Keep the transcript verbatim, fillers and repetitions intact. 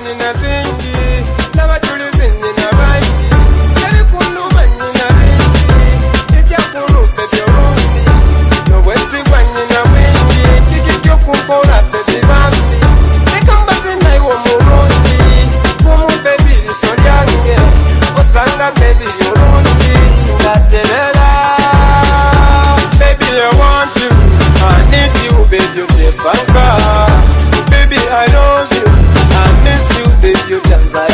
nina zingi n'abajulizi nina bangi ebikunduma nina bingi ekyakulupe byolungi n'obwesigwa nina bwingi kiki kyokukola tebibambi leka mbaze naiwe omulungi kumumpe ebiriso lyange osanga bebi yolungi ngaterera. Baby, I want you, I need you, baby, you're the banker. Baby, I love you, I miss you, baby, you're Tanzania.